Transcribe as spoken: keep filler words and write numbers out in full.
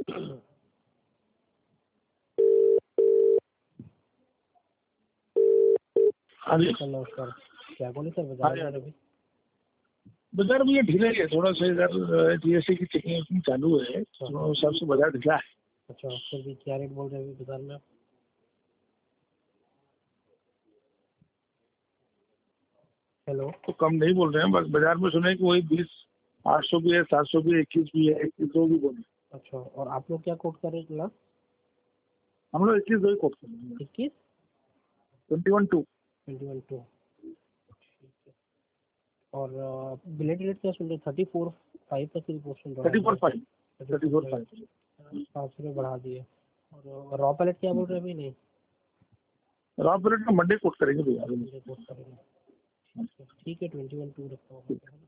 हाँ जी सर नमस्कार। क्या बोले सर, बाजार में अभी बाजार में ये ढीला ही है थोड़ा सा। इधर जीएसटी की चेकिंग चालू है तो सबसे बाजार ढीला है। अच्छा, फिर भी क्या रेट बोल रहे हैं अभी बाजार में आप? हेलो। तो कम नहीं बोल रहे हैं, बस बाजार में सुने कि वही बीस आठ सौ भी है, सात सौ भी है, इक्कीस भी है, इक्कीस दो भी बोले। अच्छा, और आप लोग क्या कोट कर रहे हैं क्लास? हम लोग इक्कीस दो ही कोट कर रहे हैं। इक्कीस twenty one two twenty one two और ब्लेड रेट क्या सुन रहे? थर्टी फोर फाइव तक की रिपोर्ट सुन रहा थर्टी फोर है। फाइव थर्टी फोर फाइव पाँच रुपये बढ़ा दिए। और रॉ पैलेट क्या बोल रहे हैं अभी? नहीं, रॉ पैलेट का मंडे कोट करेंगे भैया। कोट करेंगे। ठीक है, ट्वेंटी वन टू रखता हूँ।